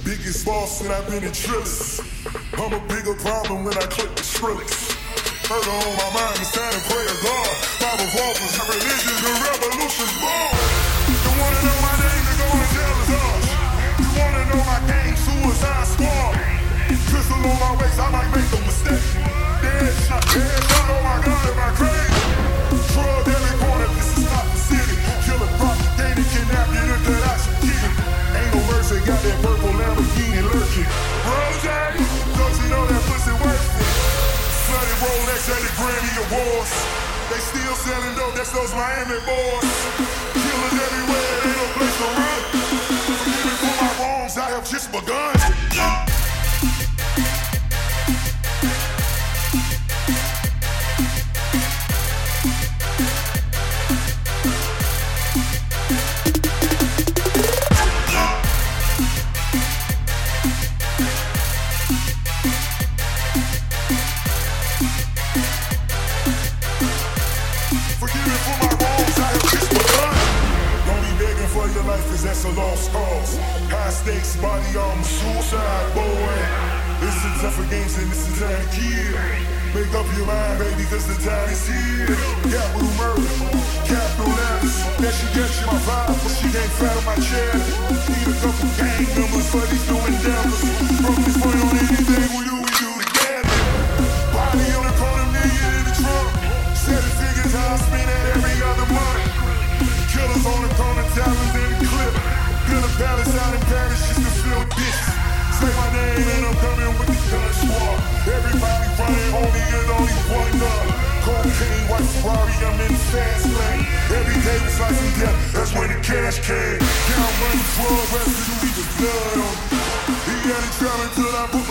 Biggest boss and I've been in trillions. I'm a bigger problem when I click the Skrillex. Murder on my mind, it's time to pray to God. My revolvers, the religion, the revolution's born. You wanna know my name, to go and tell us us. You wanna know my gang, Suicide Squad. Pistol on my waist, I might make a mistake. Dead shot, oh my God, am I crazy? Drug every corner, this is not the city. Killer propaganda, kidnap you, that I should keep it. Ain't no mercy, got that purple Lamborghini lurking. Rose, don't you know that pussy worth it? Flooded Rolex at the Grammy Awards. They still selling dope, that's those Miami boys. Killers everywhere, ain't no place to run. Forgive me for my wrongs, I have just begun. Cause that's a lost cause. High stakes body armor, suicide boy. It's a tougher games and it's a time to kill. Make up your mind, baby, cause the time is here. Capital murder, capital letters. Yeah, she gets you my vibe, but she ain't fat on my chair. Need a couple gang numbers for these new endeavors. Broke this point on anything we do together. Body on the corner, million in the trunk. 7 figures, I spend it every other month. Killers on the corner, talents in the clip. Build a palace out in Paris just to fill this. Say my name and I'm coming with the gun squad. Everybody running, only and only one gun. Cocaine, white Ferrari, I'm in the fast lane. Every day was life and death, that's when the cash came. Count money, 12 residue, leave the blood on me. He had it traveling till I put